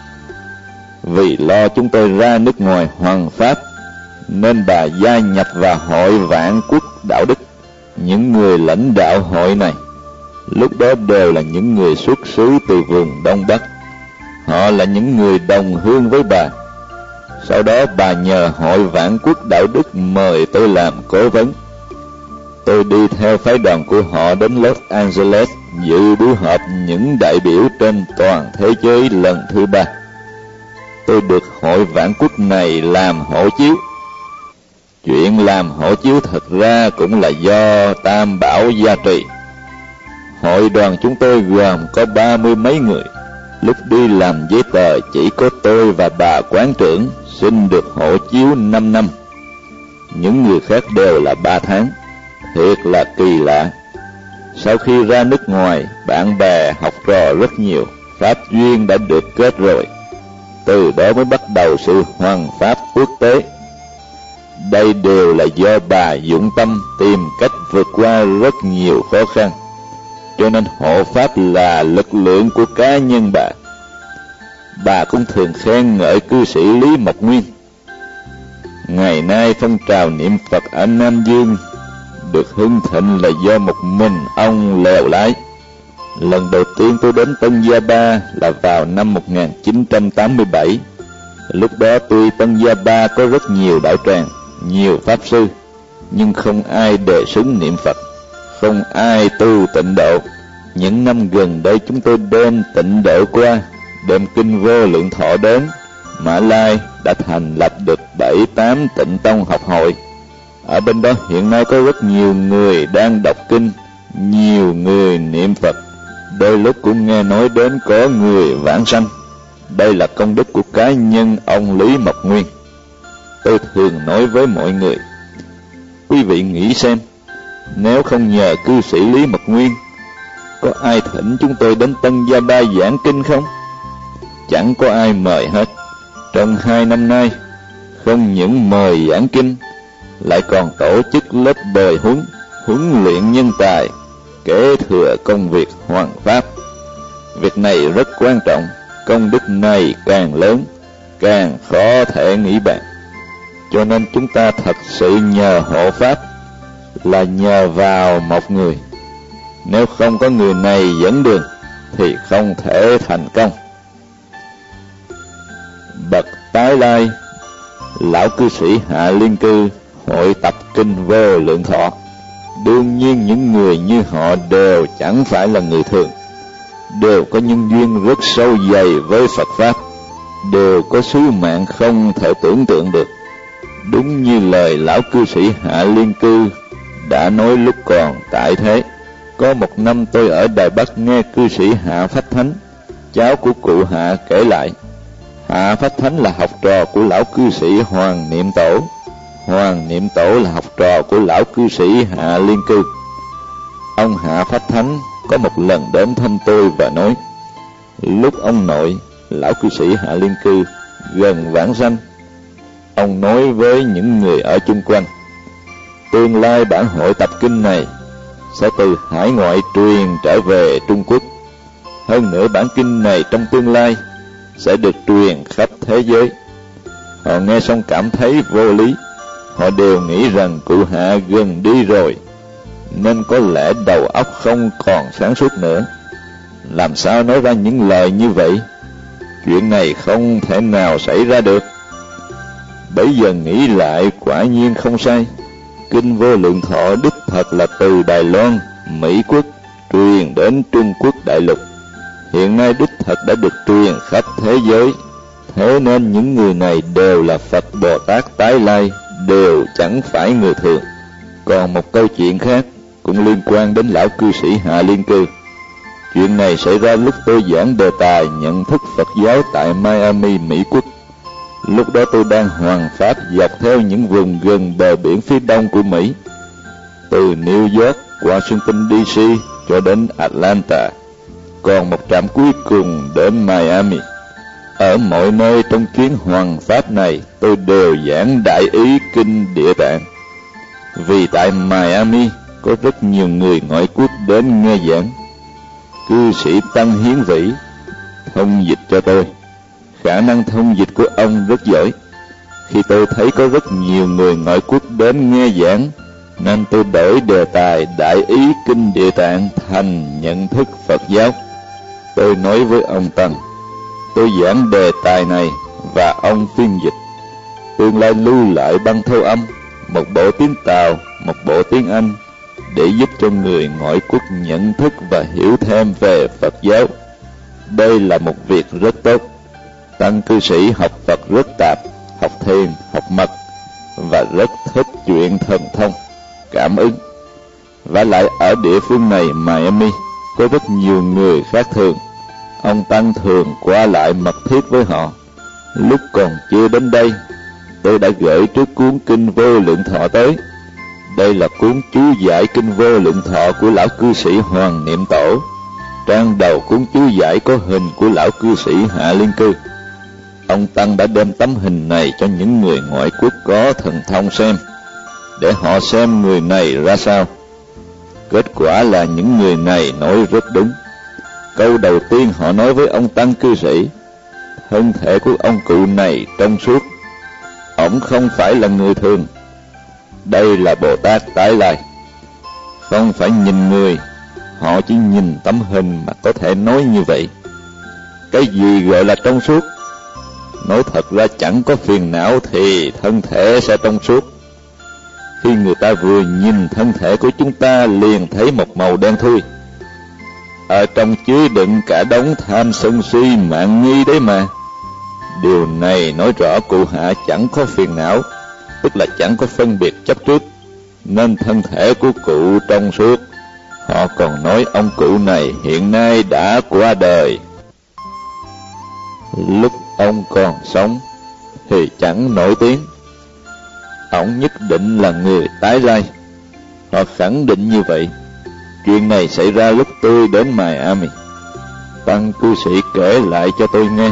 Vì lo chúng tôi ra nước ngoài hoằng pháp, nên bà gia nhập vào Hội Vạn Quốc Đạo Đức. Những người lãnh đạo hội này lúc đó đều là những người xuất xứ từ vùng Đông Bắc. Họ là những người đồng hương với bà. Sau đó bà nhờ Hội Vạn Quốc Đạo Đức mời tôi làm cố vấn. Tôi đi theo phái đoàn của họ đến Los Angeles dự buổi họp những đại biểu trên toàn thế giới lần thứ ba. Tôi được Hội Vạn Quốc này làm hộ chiếu. Chuyện làm hộ chiếu thật ra cũng là do Tam Bảo gia trì. Hội đoàn chúng tôi gồm có ba mươi mấy người. Lúc đi làm giấy tờ chỉ có tôi và bà quán trưởng xin được hộ chiếu năm năm. Những người khác đều là ba tháng. Thiệt là kỳ lạ. Sau khi ra nước ngoài, bạn bè học trò rất nhiều, pháp duyên đã được kết rồi. Từ đó mới bắt đầu sự hoằng pháp quốc tế. Đây đều là do bà dụng tâm tìm cách vượt qua rất nhiều khó khăn. Cho nên hộ pháp là lực lượng của cá nhân bà. Bà cũng thường khen ngợi cư sĩ Lý Mộc Nguyên. Ngày nay phong trào niệm Phật ở Nam Dương được hưng thịnh là do một mình ông lèo lái. Lần đầu tiên tôi đến Tân Gia Ba là vào năm một nghìn chín trăm tám mươi bảy. Lúc đó tuy Tân Gia Ba có rất nhiều đạo tràng, nhiều pháp sư, nhưng không ai đề xướng niệm Phật, không ai tu tịnh độ. Những năm gần đây chúng tôi đem tịnh độ qua, đem kinh Vô Lượng Thọ đến. Mã Lai đã thành lập được bảy tám tịnh tông học hội. Ở bên đó hiện nay có rất nhiều người đang đọc kinh, nhiều người niệm Phật. Đôi lúc cũng nghe nói đến có người vãng sanh. Đây là công đức của cá nhân ông Lý Mộc Nguyên. Tôi thường nói với mọi người, quý vị nghĩ xem, nếu không nhờ cư sĩ Lý Mộc Nguyên, có ai thỉnh chúng tôi đến Tân Gia Ba giảng kinh không? Chẳng có ai mời hết. Trong hai năm nay, không những mời giảng kinh, lại còn tổ chức lớp bồi huấn, huấn luyện nhân tài, kế thừa công việc hoằng pháp. Việc này rất quan trọng, công đức này càng lớn, càng khó thể nghĩ bàn. Cho nên chúng ta thật sự nhờ hộ pháp là nhờ vào một người. Nếu không có người này dẫn đường thì không thể thành công. Bậc tái lai, lão cư sĩ Hạ Liên Cư hội tập kinh Vô Lượng Thọ. Đương nhiên những người như họ đều chẳng phải là người thường, đều có nhân duyên rất sâu dày với Phật Pháp, đều có sứ mạng không thể tưởng tượng được. Đúng như lời lão cư sĩ Hạ Liên Cư đã nói lúc còn tại thế. Có một năm tôi ở Đài Bắc nghe cư sĩ Hạ Phách Thánh, cháu của cụ Hạ kể lại. Hạ Phách Thánh là học trò của lão cư sĩ Hoàng Niệm Tổ. Hoàng Niệm Tổ là học trò của lão cư sĩ Hạ Liên Cư. Ông Hạ Phách Thánh có một lần đến thăm tôi và nói, lúc ông nội, lão cư sĩ Hạ Liên Cư, gần vãng sanh, ông nói với những người ở chung quanh, tương lai bản hội tập kinh này sẽ từ hải ngoại truyền trở về Trung Quốc. Hơn nữa bản kinh này trong tương lai sẽ được truyền khắp thế giới. Họ nghe xong cảm thấy vô lý. Họ đều nghĩ rằng cụ Hạ gần đi rồi, nên có lẽ đầu óc không còn sáng suốt nữa. Làm sao nói ra những lời như vậy? Chuyện này không thể nào xảy ra được. Bây giờ nghĩ lại quả nhiên không sai. Kinh Vô Lượng Thọ đích thật là từ Đài Loan, Mỹ Quốc truyền đến Trung Quốc đại lục. Hiện nay đích thật đã được truyền khắp thế giới. Thế nên những người này đều là Phật Bồ Tát tái lai, đều chẳng phải người thường. Còn một câu chuyện khác cũng liên quan đến lão cư sĩ Hạ Liên Cư. Chuyện này xảy ra lúc tôi giảng đề tài nhận thức Phật giáo tại Miami, Mỹ Quốc. Lúc đó tôi đang hoằng pháp dọc theo những vùng gần bờ biển phía đông của Mỹ, từ New York, Washington đê xê cho đến Atlanta, còn một trạm cuối cùng đến Miami. Ở mọi nơi trong chuyến hoằng pháp này, tôi đều giảng đại ý kinh Địa Tạng, vì tại Miami có rất nhiều người ngoại quốc đến nghe giảng. Cư sĩ Tăng Hiến Vĩ thông dịch cho tôi. Khả năng thông dịch của ông rất giỏi. Khi tôi thấy có rất nhiều người ngoại quốc đến nghe giảng, nên tôi đổi đề tài đại ý kinh Địa Tạng thành nhận thức Phật giáo. Tôi nói với ông Tăng, tôi giảng đề tài này và ông phiên dịch. Tương lai lưu lại băng thâu âm, một bộ tiếng Tàu, một bộ tiếng Anh, để giúp cho người ngoại quốc nhận thức và hiểu thêm về Phật giáo. Đây là một việc rất tốt. Tăng cư sĩ học Phật rất tạp, học thiền, học mật, và rất thích chuyện thần thông, cảm ứng. Và lại ở địa phương này, Miami, có rất nhiều người khác thường. Ông Tăng thường qua lại mật thiết với họ. Lúc còn chưa đến đây, tôi đã gửi trước cuốn Kinh Vô Lượng Thọ tới. Đây là cuốn chú giải Kinh Vô Lượng Thọ của lão cư sĩ Hoàng Niệm Tổ. Trang đầu cuốn chú giải có hình của lão cư sĩ Hạ Liên Cư. Ông Tăng đã đem tấm hình này cho những người ngoại quốc có thần thông xem, để họ xem người này ra sao. Kết quả là những người này nói rất đúng. Câu đầu tiên họ nói với ông Tăng cư sĩ, thân thể của ông cụ này trong suốt, ổng không phải là người thường. Đây là Bồ Tát Tái Lai. Không phải nhìn người, họ chỉ nhìn tấm hình mà có thể nói như vậy. Cái gì gọi là trong suốt? Nói thật ra chẳng có phiền não thì thân thể sẽ trong suốt. Khi người ta vừa nhìn thân thể của chúng ta liền thấy một màu đen thui. Ở trong chứa đựng cả đống tham sân si mạn nghi đấy mà. Điều này nói rõ cụ hạ chẳng có phiền não, tức là chẳng có phân biệt chấp trước, nên thân thể của cụ trong suốt. Họ còn nói ông cụ này hiện nay đã qua đời. Lúc ông còn sống thì chẳng nổi tiếng. Ông nhất định là người tái lai. Họ khẳng định như vậy. Chuyện này xảy ra lúc tôi đến Miami. Tăng cư sĩ kể lại cho tôi nghe.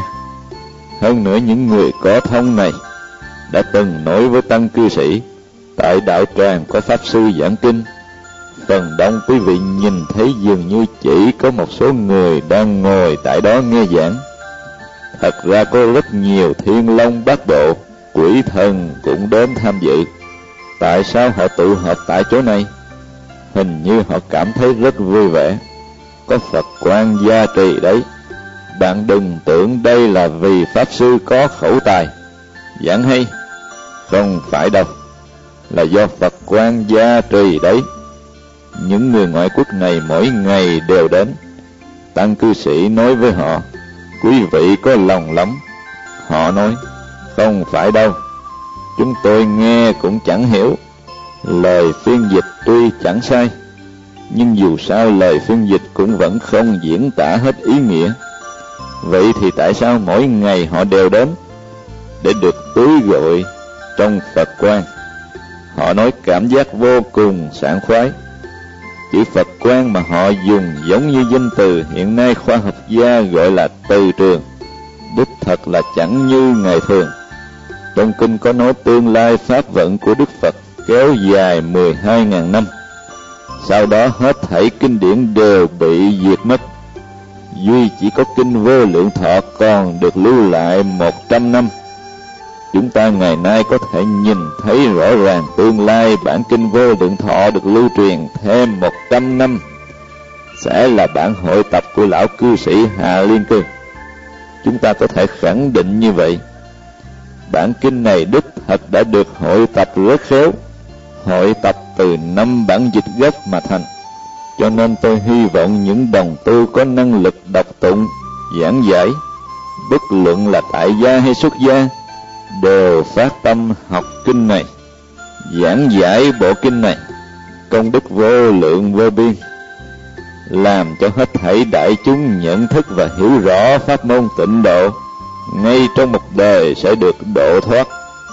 Hơn nữa những người có thông này đã từng nói với tăng cư sĩ, tại đạo tràng có pháp sư giảng kinh, phần đông quý vị nhìn thấy dường như chỉ có một số người đang ngồi tại đó nghe giảng. Thật ra có rất nhiều thiên long bát bộ, quỷ thần cũng đến tham dự. Tại sao họ tụ họp tại chỗ này? Hình như họ cảm thấy rất vui vẻ. Có Phật Quan gia trì đấy. Bạn đừng tưởng đây là vì pháp sư có khẩu tài giảng hay. Không phải đâu, là do Phật Quan gia trì đấy. Những người ngoại quốc này mỗi ngày đều đến. Tăng cư sĩ nói với họ, quý vị có lòng lắm. Họ nói, không phải đâu, chúng tôi nghe cũng chẳng hiểu. Lời phiên dịch tuy chẳng sai, nhưng dù sao lời phiên dịch cũng vẫn không diễn tả hết ý nghĩa. Vậy thì tại sao mỗi ngày họ đều đến? Để được tưới gội trong Phật Quan. Họ nói cảm giác vô cùng sảng khoái. Chữ Phật Quan mà họ dùng giống như danh từ hiện nay khoa học gia gọi là từ trường, đích thật là chẳng như ngày thường. Trong kinh có nói tương lai pháp vận của Đức Phật kéo dài mười hai nghìn năm. Sau đó hết thảy kinh điển đều bị diệt mất. Duy chỉ có kinh Vô Lượng Thọ còn được lưu lại một trăm năm. Chúng ta ngày nay có thể nhìn thấy rõ ràng tương lai bản kinh Vô Lượng Thọ được lưu truyền thêm một trăm năm sẽ là bản hội tập của lão cư sĩ Hạ Liên Cư. Chúng ta có thể khẳng định như vậy. Bản kinh này đích thật đã được hội tập rất khéo, hội tập từ năm bản dịch gốc mà thành. Cho nên tôi hy vọng những đồng tu có năng lực đọc tụng, giảng giải, bất luận là tại gia hay xuất gia, đều phát tâm học kinh này, giảng giải bộ kinh này, công đức vô lượng vô biên, làm cho hết thảy đại chúng nhận thức và hiểu rõ pháp môn tịnh độ ngay trong một đời sẽ được độ thoát.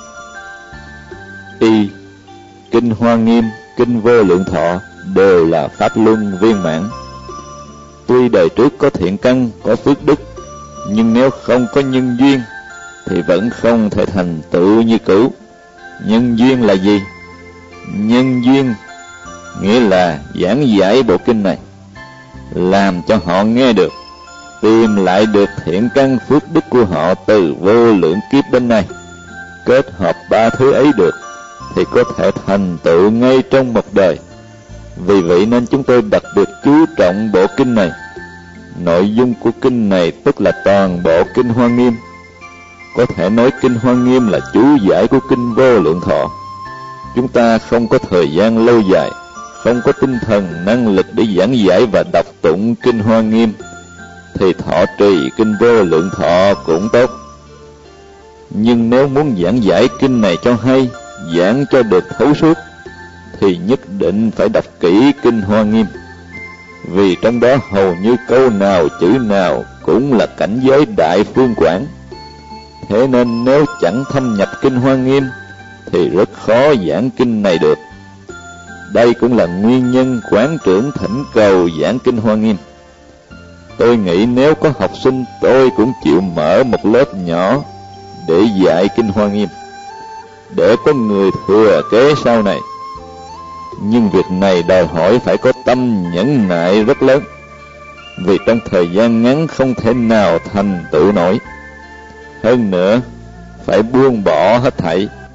Y. Kinh Hoa Nghiêm, Kinh Vô Lượng Thọ đều là pháp luân viên mãn. Tuy đời trước có thiện căn, có phước đức, nhưng nếu không có nhân duyên thì vẫn không thể thành tựu như cũ. Nhân duyên là gì? Nhân duyên nghĩa là giảng giải bộ kinh này, làm cho họ nghe được, tìm lại được thiện căn phước đức của họ từ vô lượng kiếp đến nay. Kết hợp ba thứ ấy được thì có thể thành tựu ngay trong một đời. Vì vậy nên chúng tôi đặc biệt chú trọng bộ kinh này. Nội dung của kinh này tức là toàn bộ Kinh Hoa Nghiêm. Có thể nói Kinh Hoa Nghiêm là chú giải của Kinh Vô Lượng Thọ. Chúng ta không có thời gian lâu dài, không có tinh thần năng lực để giảng giải và đọc tụng Kinh Hoa Nghiêm, thì thọ trì Kinh Vô Lượng Thọ cũng tốt. Nhưng nếu muốn giảng giải kinh này cho hay, giảng cho được thấu suốt, thì nhất định phải đọc kỹ Kinh Hoa Nghiêm. Vì trong đó hầu như câu nào chữ nào cũng là cảnh giới đại phương quảng. Thế nên nếu chẳng thâm nhập Kinh Hoa Nghiêm thì rất khó giảng kinh này được. Đây cũng là nguyên nhân quán trưởng thỉnh cầu giảng Kinh Hoa Nghiêm. Tôi nghĩ nếu có học sinh, tôi cũng chịu mở một lớp nhỏ để dạy Kinh Hoa Nghiêm, để có người thừa kế sau này. Nhưng việc này đòi hỏi phải có tâm nhẫn nại rất lớn, vì trong thời gian ngắn không thể nào thành tựu nổi. Hơn nữa, phải buông bỏ hết thảy,